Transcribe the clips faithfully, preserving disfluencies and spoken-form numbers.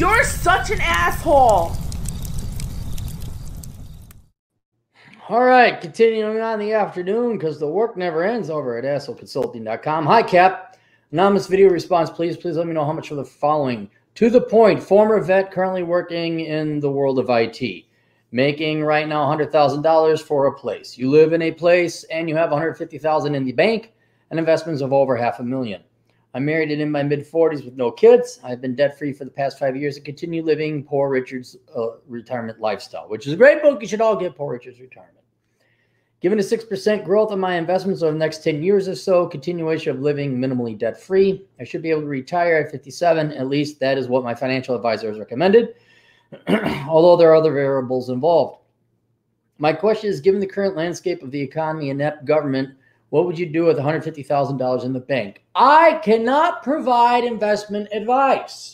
You're such an asshole. All right, continuing on the afternoon because the work never ends over at asshole consulting dot com. Hi, Cap. Anonymous video response, please. Please let me know how much for the following. To the point, former vet currently working in the world of I T. Making right now one hundred thousand dollars for a place. You live in a place and you have one hundred fifty thousand dollars in the bank and investments of over half a million. I'm married and in my mid forties with no kids. I've been debt-free for the past five years and continue living Poor Richard's uh, retirement lifestyle, which is a great book. You should all get Poor Richard's Retirement. Given a six percent growth on my investments over the next ten years or so, continuation of living minimally debt-free, I should be able to retire at fifty-seven. At least that is what my financial advisor has recommended, although there are other variables involved. My question is, given the current landscape of the economy and inept government, what would you do with one hundred fifty thousand dollars in the bank? I cannot provide investment advice.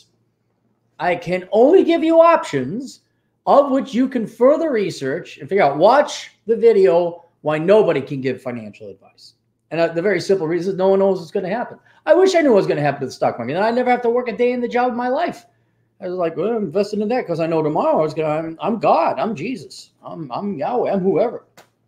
I can only give you options of which you can further research and figure out. Watch the video why nobody can give financial advice. And uh, the very simple reason is no one knows what's going to happen. I wish I knew what was going to happen to the stock market. And I never have to work a day in the job of my life. I was like, well, I'm invested in that because I know tomorrow I was going to, I'm, I'm God, I'm Jesus, I'm, I'm Yahweh, I'm whoever.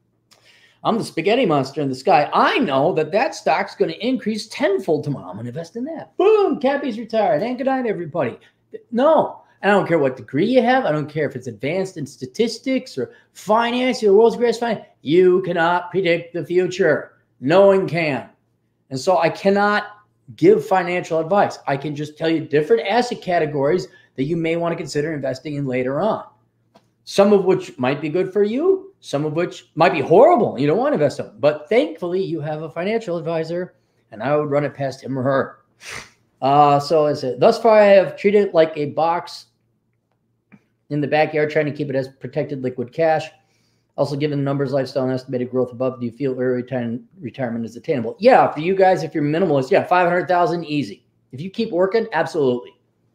I'm the spaghetti monster in the sky. I know that that stock's going to increase tenfold tomorrow. I'm going to invest in that. Boom, Cappy's retired. And good night, everybody. No, and I don't care what degree you have. I don't care if it's advanced in statistics or finance or the world's greatest finance. You cannot predict the future. No one can. And so I cannot give financial advice. I can just tell you different asset categories that you may want to consider investing in later on. Some of which might be good for you, some of which might be horrible. You don't want to invest in them. But thankfully, you have a financial advisor, and I would run it past him or her. Uh, so as it, thus far, I have treated it like a box in the backyard, trying to keep it as protected liquid cash. Also, given the numbers, lifestyle, and estimated growth above, do you feel early retire retirement is attainable? Yeah, for you guys, if you're minimalist, yeah, five hundred thousand dollars, easy. If you keep working, absolutely.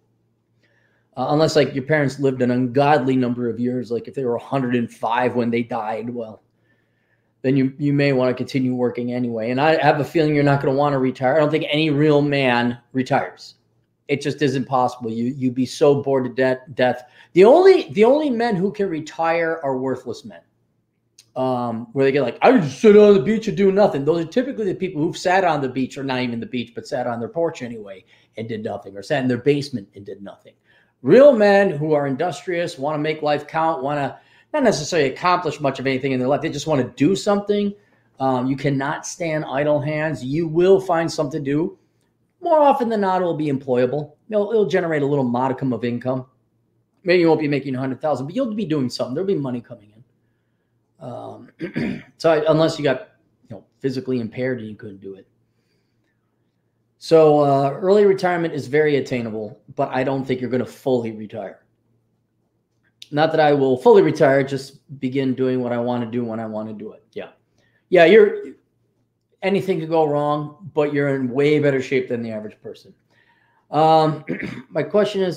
Uh, unless like your parents lived an ungodly number of years, like if they were one hundred five when they died, well, then you, you may want to continue working anyway. And I have a feeling you're not going to want to retire. I don't think any real man retires. It just isn't possible. You, you'd be so bored to death. death. The only, the only men who can retire are worthless men. Um, where they get like, I just sit on the beach and do nothing. Those are typically the people who've sat on the beach, or not even the beach, but sat on their porch anyway and did nothing, or sat in their basement and did nothing. Real men who are industrious, want to make life count, want to not necessarily accomplish much of anything in their life. They just want to do something. Um, you cannot stand idle hands. You will find something to do. More often than not, it will be employable. It'll, it'll generate a little modicum of income. Maybe you won't be making one hundred thousand dollars, but you'll be doing something. There'll be money coming in. Um, so I, unless you got you know, physically impaired and you couldn't do it. So uh, early retirement is very attainable, but I don't think you're going to fully retire. Not that I will fully retire, just begin doing what I want to do when I want to do it. Yeah. Yeah, you're anything could go wrong, but you're in way better shape than the average person. Um, my question is,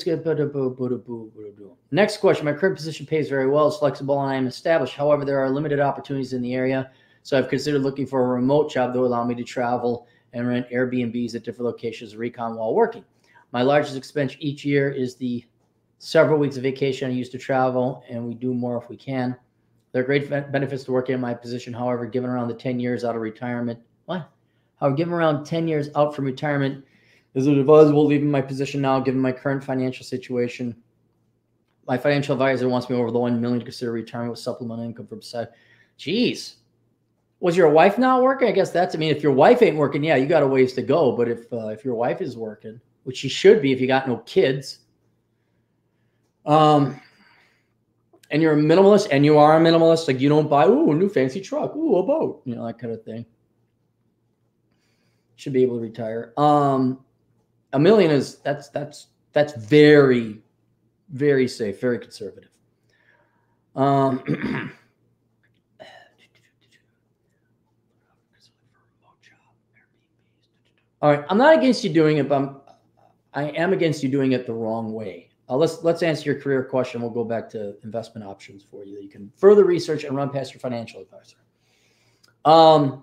next question. My current position pays very well, it's flexible, and I am established. However, there are limited opportunities in the area, so I've considered looking for a remote job that will allow me to travel and rent Airbnbs at different locations of recon while working. My largest expense each year is the several weeks of vacation I used to travel, and we do more if we can. There are great benefits to working in my position. However, given around the ten years out of retirement, what? However, given around ten years out from retirement, is it advisable leaving my position now, given my current financial situation? My financial advisor wants me over the one million to consider retirement with supplemental income from side. Jeez. Was your wife not working? I guess that's, I mean, if your wife ain't working, yeah, you got a ways to go. But if uh, if your wife is working, which she should be if you got no kids, um, and you're a minimalist, and you are a minimalist, like you don't buy, ooh, a new fancy truck, ooh, a boat, you know, that kind of thing. Should be able to retire. Um, a million is, that's, that's, that's very, very safe, very conservative. Um, All right, I'm not against you doing it, but I'm, I am against you doing it the wrong way. Uh, let's let's answer your career question. We'll go back to investment options for you that you can further research and run past your financial advisor. Um,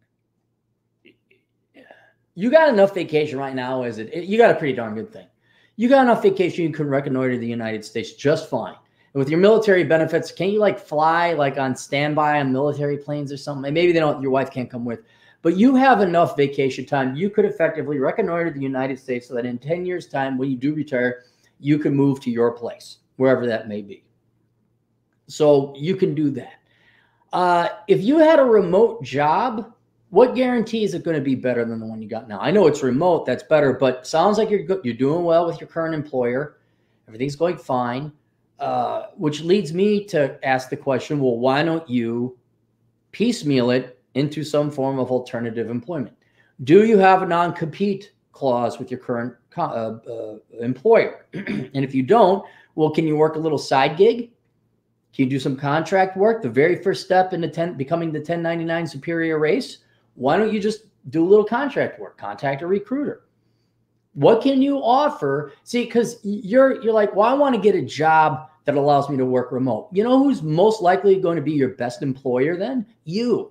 you got enough vacation right now, is it? You got a pretty darn good thing. You got enough vacation, you can reconnoiter the United States just fine. And with your military benefits, can't you like fly like on standby on military planes or something? Maybe they don't, your wife can't come with, but you have enough vacation time. You could effectively reconnoiter the United States so that in ten years time, when you do retire, you can move to your place, wherever that may be. So you can do that. Uh, if you had a remote job, what guarantee is it going to be better than the one you got now? I know it's remote, that's better, but sounds like you're good. You're doing well with your current employer. Everything's going fine, uh, which leads me to ask the question, well, why don't you piecemeal it into some form of alternative employment? Do you have a non-compete clause with your current uh, uh, employer? And if you don't, well, can you work a little side gig? Can you do some contract work? The very first step in the ten, becoming the ten ninety-nine superior race. Why don't you just do a little contract work? Contact a recruiter. What can you offer? See, because you're you're like, well, I want to get a job that allows me to work remote. You know who's most likely going to be your best employer then? You.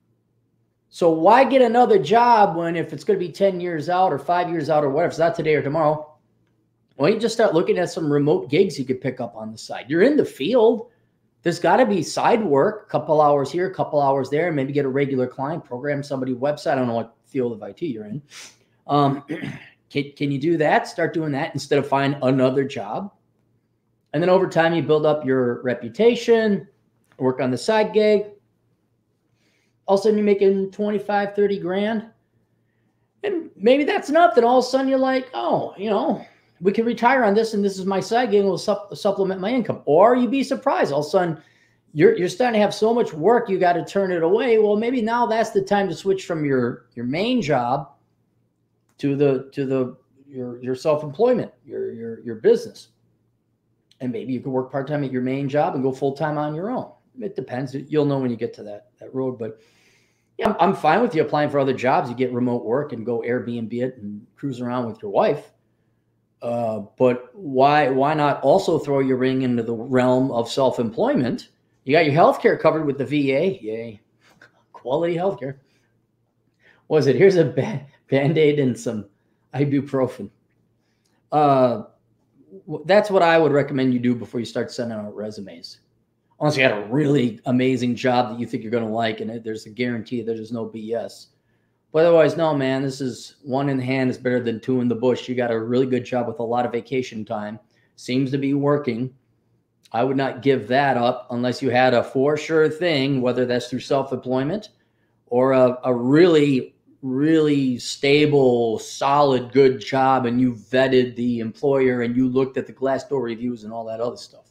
So why get another job when if it's going to be ten years out or five years out or whatever, it's not today or tomorrow, why don't you just start looking at some remote gigs you could pick up on the side? You're in the field. There's got to be side work, a couple hours here, a couple hours there, and maybe get a regular client, program somebody's website. I don't know what field of I T you're in. Um, can, can you do that? Start doing that instead of find another job. And then over time, you build up your reputation, work on the side gig. All of a sudden, you're making twenty-five, thirty grand. And maybe that's enough. Then all of a sudden, you're like, oh, you know, we can retire on this, and this is my side gig, and will sup- supplement my income. Or you'd be surprised. All of a sudden, you're, you're starting to have so much work, you got to turn it away. Well, maybe now that's the time to switch from your, your main job to the to the your your self-employment, your your your business. And maybe you can work part-time at your main job and go full-time on your own. It depends. You'll know when you get to that, that road. But yeah, I'm, I'm fine with you applying for other jobs. You get remote work and go Airbnb it and cruise around with your wife. Uh, but why why not also throw your ring into the realm of self-employment? You got your health care covered with the V A. Yay. Quality health care. What was it? Here's a ba- Band-Aid and some ibuprofen. Uh, that's what I would recommend you do before you start sending out resumes. Unless you had a really amazing job that you think you're going to like, and there's a guarantee that there's no B S. But otherwise, no, man, this is one in the hand is better than two in the bush. You got a really good job with a lot of vacation time. Seems to be working. I would not give that up unless you had a for sure thing, whether that's through self-employment or a, a really, really stable, solid, good job, and you vetted the employer and you looked at the Glassdoor reviews and all that other stuff.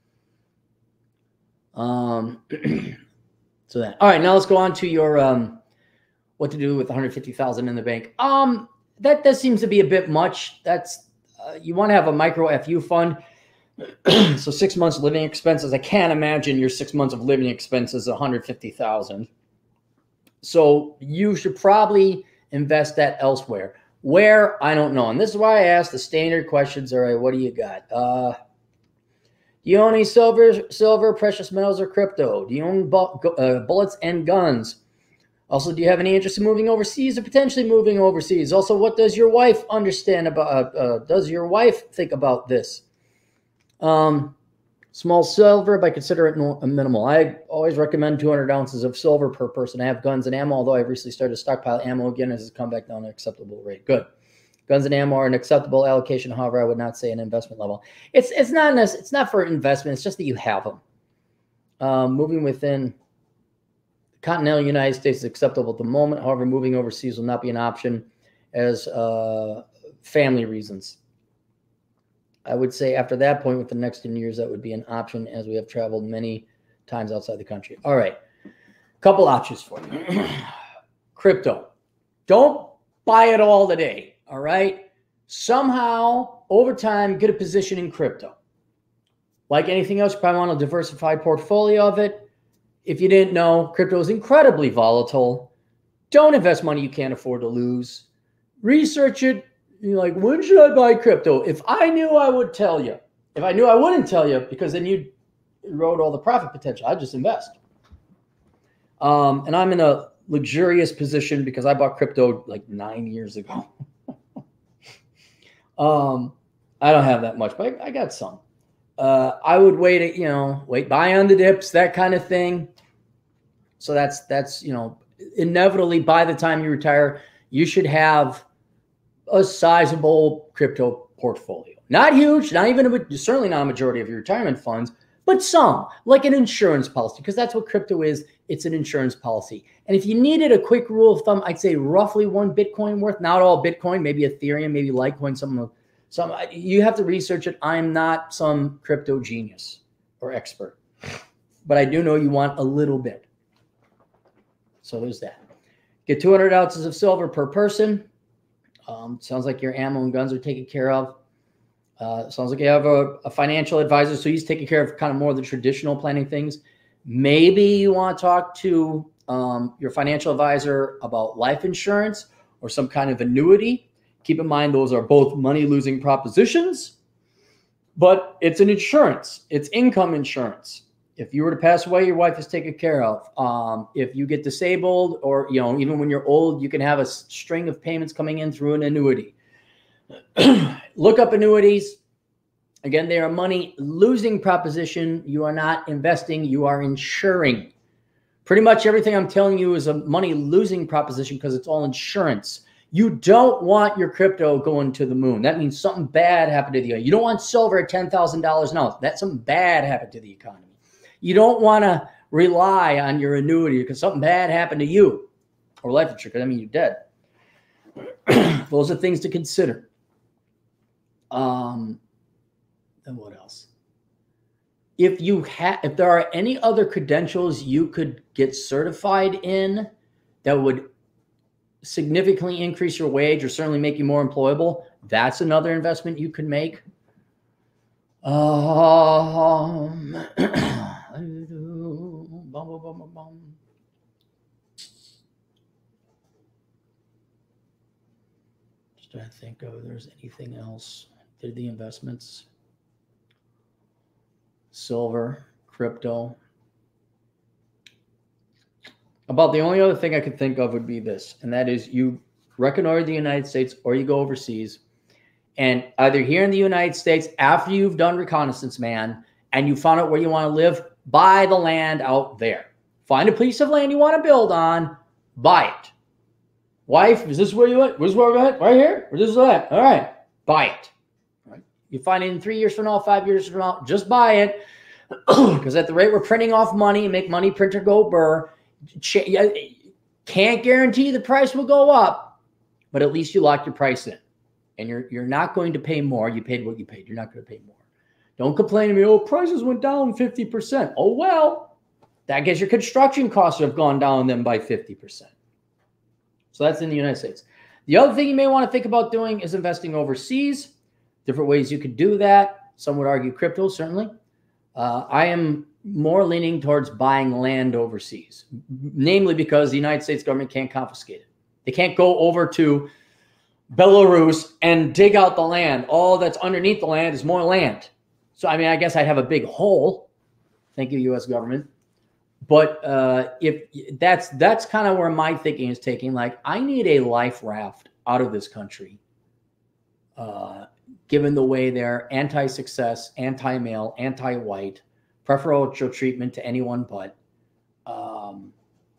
Um, so that. All right, now let's go on to your um, what to do with one hundred fifty thousand dollars in the bank. Um, that that seems to be a bit much. That's uh, you want to have a micro F U fund. So six months living expenses. I can't imagine your six months of living expenses one hundred fifty thousand dollars. So you should probably invest that elsewhere. Where? I don't know. And this is why I ask the standard questions. All right, what do you got? Uh, do you own any silver, silver, precious metals, or crypto? Do you own bu- uh, bullets and guns? Also, do you have any interest in moving overseas or potentially moving overseas? Also, what does your wife understand about, uh, uh, does your wife think about this? Um, small silver, but I consider it no, a minimal. I always recommend two hundred ounces of silver per person. I have guns and ammo, although I've recently started to stockpile ammo again as it's come back down to an acceptable rate. Good. Guns and ammo are an acceptable allocation. However, I would not say an investment level. It's it's not it's not for investment. It's just that you have them. Um, moving within the continental United States is acceptable at the moment. However, moving overseas will not be an option as uh, family reasons. I would say after that point, with the next ten years, that would be an option as we have traveled many times outside the country. All right. Couple options for you. Crypto. Don't buy it all today. All right. Somehow, over time, get a position in crypto. Like anything else, you probably want a diversified portfolio of it. If you didn't know, crypto is incredibly volatile. Don't invest money you can't afford to lose. Research it. You're like, when should I buy crypto? If I knew, I would tell you. If I knew, I wouldn't tell you, because then you'd erode all the profit potential. I'd just invest. Um, and I'm in a luxurious position because I bought crypto like nine years ago. um, I don't have that much, but I, I got some. Uh, I would wait, you know, wait, buy on the dips, that kind of thing. So that's, that's, you know, inevitably by the time you retire, you should have a sizable crypto portfolio. Not huge, not even, a, certainly not a majority of your retirement funds, but some, like an insurance policy, because that's what crypto is. It's an insurance policy. And if you needed a quick rule of thumb, I'd say roughly one Bitcoin worth, not all Bitcoin, maybe Ethereum, maybe Litecoin, some, some, you have to research it. I'm not some crypto genius or expert, but I do know you want a little bit. So there's that. Get two hundred ounces of silver per person. Um, sounds like your ammo and guns are taken care of. Uh, sounds like you have a, a financial advisor, so he's taking care of kind of more of the traditional planning things. Maybe you want to talk to um, your financial advisor about life insurance or some kind of annuity. Keep in mind, those are both money-losing propositions, but it's an insurance. It's income insurance. If you were to pass away, your wife is taken care of. Um, if you get disabled or, you know, even when you're old, you can have a string of payments coming in through an annuity. Look up annuities. Again, they are a money-losing proposition. You are not investing. You are insuring. Pretty much everything I'm telling you is a money-losing proposition because it's all insurance. You don't want your crypto going to the moon. That means something bad happened to the economy. You don't want silver at ten thousand dollars an ounce. That's something bad happened to the economy. You don't want to rely on your annuity because something bad happened to you, or life insurance, because I mean, you're dead. Those are things to consider. Um, and what else? If you have, if there are any other credentials you could get certified in that would significantly increase your wage or certainly make you more employable, that's another investment you could make. Um, Just trying to think of if there's anything else. Did the investments, silver, crypto. About the only other thing I could think of would be this, and that is you reconnoiter the United States or you go overseas. And either here in the United States, after you've done reconnaissance, man, and you found out where you want to live, buy the land out there. Find a piece of land you want to build on, buy it. Wife, is this where you at? Where's where we're at? Right here? Where this is at? All right, buy it. All right. You find it in three years from now, five years from now, just buy it. Because at the rate we're printing off money, make money printer go burr. Can't guarantee the price will go up, but at least you lock your price in. And you're you're not going to pay more. You paid what you paid. You're not going to pay more. Don't complain to me, oh, prices went down fifty percent. Oh, well, that gets your construction costs have gone down then by fifty percent. So that's in the United States. The other thing you may want to think about doing is investing overseas. Different ways you could do that. Some would argue crypto, certainly. Uh, I am more leaning towards buying land overseas, namely because the United States government can't confiscate it. They can't go over to Belarus and dig out the land. All that's underneath the land is more land. So, I mean, I guess I'd have a big hole. Thank you, U S government. But uh, if that's that's kind of where my thinking is taking. Like, I need a life raft out of this country, uh, given the way they're anti-success, anti-male, anti-white, preferential treatment to anyone but. Um,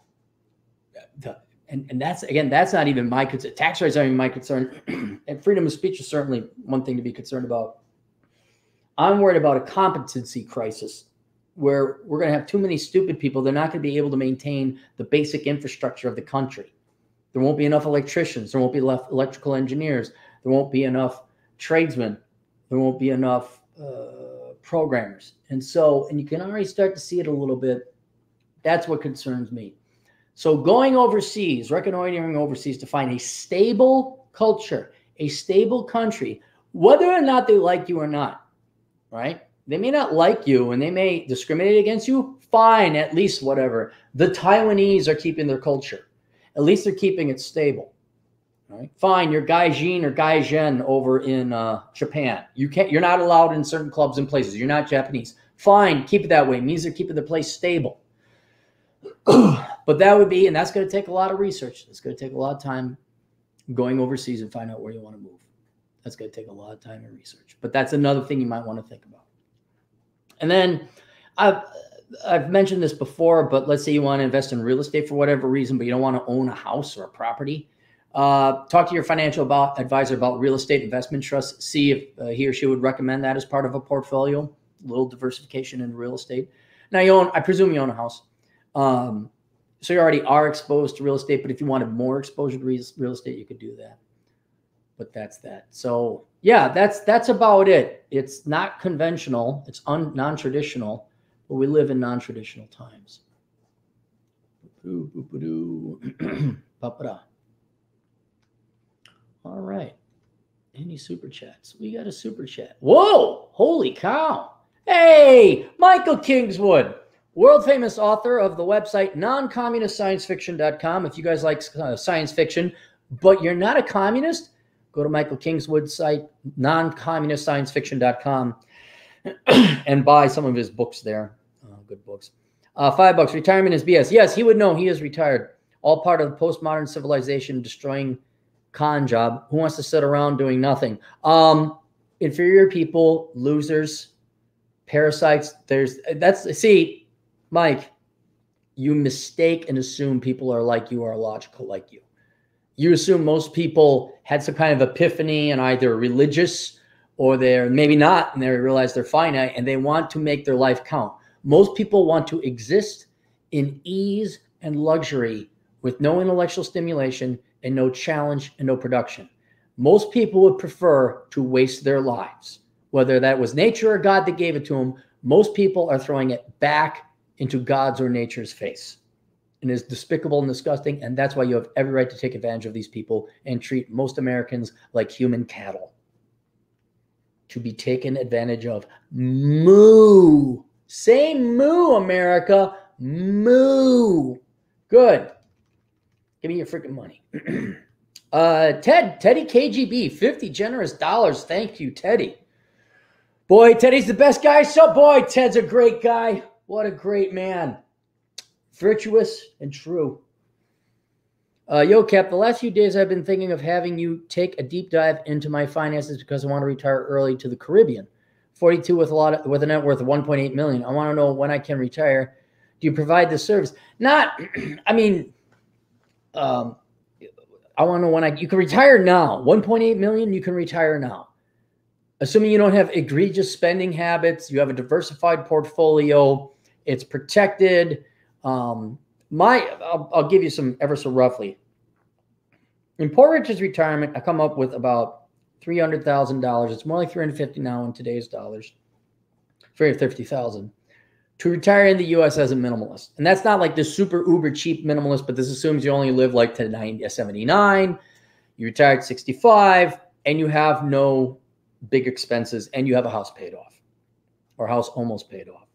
the, And, and that's, again, that's not even my concern. Tax rates aren't even my concern. And freedom of speech is certainly one thing to be concerned about. I'm worried about a competency crisis where we're going to have too many stupid people. They're not going to be able to maintain the basic infrastructure of the country. There won't be enough electricians. There won't be enough electrical engineers. There won't be enough tradesmen. There won't be enough uh, programmers. And so, and you can already start to see it a little bit. That's what concerns me. So going overseas, reconnoitering overseas to find a stable culture, a stable country, whether or not they like you or not, right? They may not like you and they may discriminate against you. Fine, at least whatever. The Taiwanese are keeping their culture. At least they're keeping it stable. Right? Fine, you're Gaijin or Gaijin over in uh, Japan. You can't. You're not allowed in certain clubs and places. You're not Japanese. Fine, keep it that way. It means they're keeping the place stable. But that would be, and that's going to take a lot of research. It's going to take a lot of time going overseas and find out where you want to move. That's going to take a lot of time and research. But that's another thing you might want to think about. And then I've, I've mentioned this before, but let's say you want to invest in real estate for whatever reason, but you don't want to own a house or a property. Uh, talk to your financial about, advisor about real estate investment trusts. See if uh, he or she would recommend that as part of a portfolio. A little diversification in real estate. Now you own, I presume you own a house. Um, so you already are exposed to real estate, but if you wanted more exposure to real, real estate, you could do that. But that's that. So yeah, that's, that's about it. It's not conventional. It's un, non-traditional, but we live in non-traditional times. All right. Any super chats? We got a super chat. Whoa! Holy cow! Hey, Michael Kingswood, world famous author of the website non communist science fiction dot com. If you guys like uh, science fiction, but you're not a communist, go to Michael Kingswood's site, non communist science fiction dot com, and buy some of his books there. Uh, good books. Uh, five bucks. Retirement is B S. Yes, he would know. He is retired. All part of the postmodern civilization destroying con job. Who wants to sit around doing nothing? Um, inferior people, losers, parasites. There's that's see, Mike, you mistake and assume people are like you, are logical like you. You assume most people had some kind of epiphany and either religious or they're maybe not, and they realize they're finite and they want to make their life count. Most people want to exist in ease and luxury with no intellectual stimulation and no challenge and no production. Most people would prefer to waste their lives, whether that was nature or God that gave it to them. Most people are throwing it back into God's or nature's face. And is despicable and disgusting, and that's why you have every right to take advantage of these people and treat most Americans like human cattle. To be taken advantage of. Moo. Say moo, America. Moo. Good. Give me your freaking money. uh, Ted, Teddy K G B, fifty generous dollars. Thank you, Teddy. Boy, Teddy's the best guy. So, boy, Ted's a great guy. What a great man. Virtuous and true. Uh, yo, Cap, the last few days I've been thinking of having you take a deep dive into my finances because I want to retire early to the Caribbean. forty-two with a lot of, with a net worth of one point eight million. I want to know when I can retire. Do you provide this service? Not, I mean, um, I want to know when I, you can retire now. one point eight million, you can retire now. Assuming you don't have egregious spending habits, you have a diversified portfolio, it's protected. Um, my, I'll, I'll give you some ever so roughly. In Port Richard's retirement, I come up with about three hundred thousand dollars. It's more like three hundred fifty now in today's dollars. three hundred fifty thousand to retire in the U S as a minimalist. And that's not like the super uber cheap minimalist, but this assumes you only live like to ninety, seventy-nine, you retire at sixty-five, and you have no big expenses, and you have a house paid off or house almost paid off.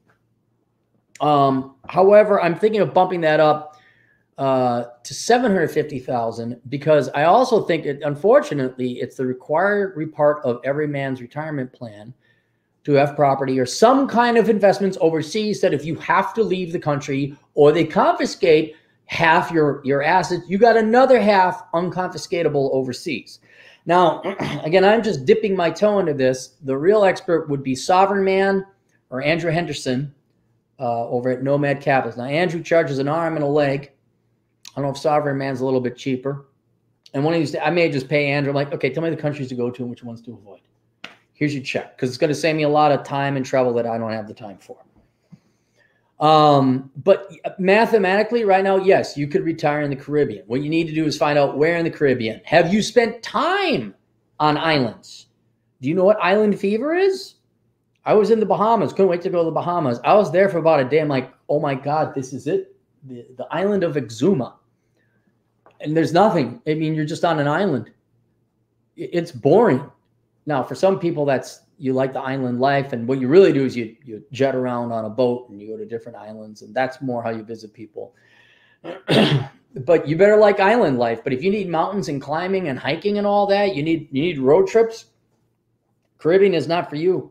Um, however, I'm thinking of bumping that up uh, to seven hundred fifty thousand because I also think it, unfortunately, it's the required part of every man's retirement plan to have property or some kind of investments overseas that if you have to leave the country or they confiscate half your, your assets, you got another half unconfiscatable overseas. Now, again, I'm just dipping my toe into this. The real expert would be Sovereign Man or Andrew Henderson, Uh, over at Nomad Capitals. Now, Andrew charges an arm and a leg. I don't know if Sovereign Man's a little bit cheaper. And one of these, I may just pay Andrew. I'm like, okay, tell me the countries to go to and which ones to avoid. Here's your check, because it's going to save me a lot of time and trouble that I don't have the time for. Um, but mathematically, right now, yes, you could retire in the Caribbean. What you need to do is find out where in the Caribbean. Have you spent time on islands? Do you know what island fever is? I was in the Bahamas. Couldn't wait to go to the Bahamas. I was there for about a day. I'm like, oh my God, this is it. The, the island of Exuma. And there's nothing. I mean, you're just on an island. It's boring. Now, for some people, that's, you like the island life. And what you really do is you, you jet around on a boat and you go to different islands. And that's more how you visit people. But you better like island life. But if you need mountains and climbing and hiking and all that, you need, you need road trips. Caribbean is not for you.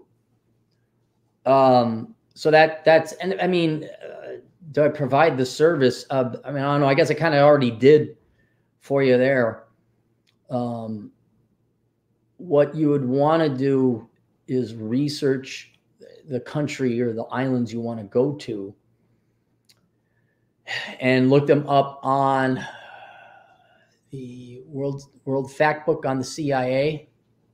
Um, so that, that's, and I mean, uh, do I provide the service? Uh, I mean, I don't know. I guess I kind of already did for you there. Um, what you would want to do is research the country or the islands you want to go to and look them up on the World World Factbook on the C I A,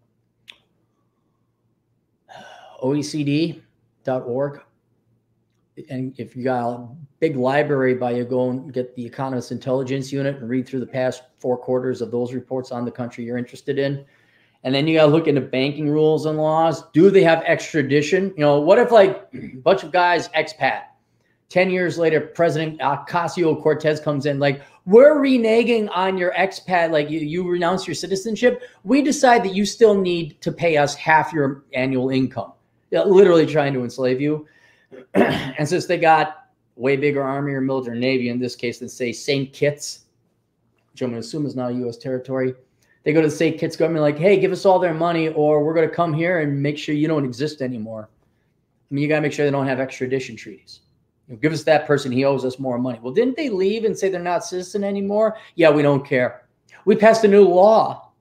O E C D dot org. And if you got a big library by you, go and get the Economist Intelligence Unit and read through the past four quarters of those reports on the country you're interested in. And then you got to look into banking rules and laws. Do they have extradition? You know, what if like a bunch of guys expat, ten years later, President Ocasio-Cortez comes in like, we're reneging on your expat, like you, you renounce your citizenship. We decide that you still need to pay us half your annual income. They're literally trying to enslave you. And since they got way bigger army or military navy in this case than say Saint Kitts, which I'm going to assume is not a U S territory, they go to the Saint Kitts government like, hey, give us all their money or we're going to come here and make sure you don't exist anymore. I mean, you got to make sure they don't have extradition treaties. You know, give us that person, he owes us more money. Well, didn't they leave and say they're not citizen anymore? Yeah, we don't care. We passed a new law.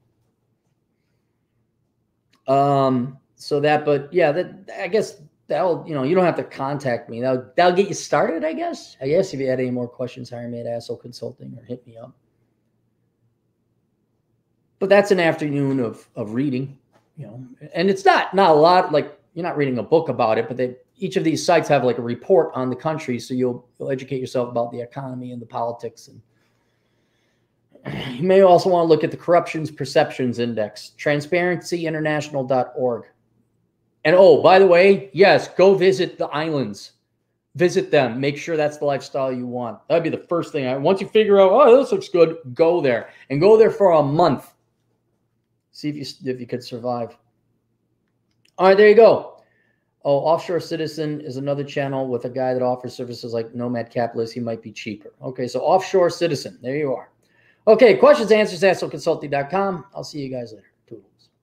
Um, so that, but yeah, that I guess that'll, you know, you don't have to contact me. That'll, that'll get you started, I guess. I guess if you had any more questions, hire me at Asshole Consulting or hit me up. But that's an afternoon of, of reading, you know, and it's not, not a lot, like you're not reading a book about it, but they, each of these sites have like a report on the country. So you'll, you'll educate yourself about the economy and the politics. And you may also want to look at the Corruptions Perceptions Index, transparency international dot org. And oh, by the way, yes, go visit the islands. Visit them. Make sure that's the lifestyle you want. That'd be the first thing. I, once you figure out, oh, this looks good, go there. And go there for a month. See if you, if you could survive. All right, there you go. Oh, Offshore Citizen is another channel with a guy that offers services like Nomad Capitalist. He might be cheaper. Okay, so Offshore Citizen. There you are. Okay, questions, answers, asshole consulting dot com. I'll see you guys later.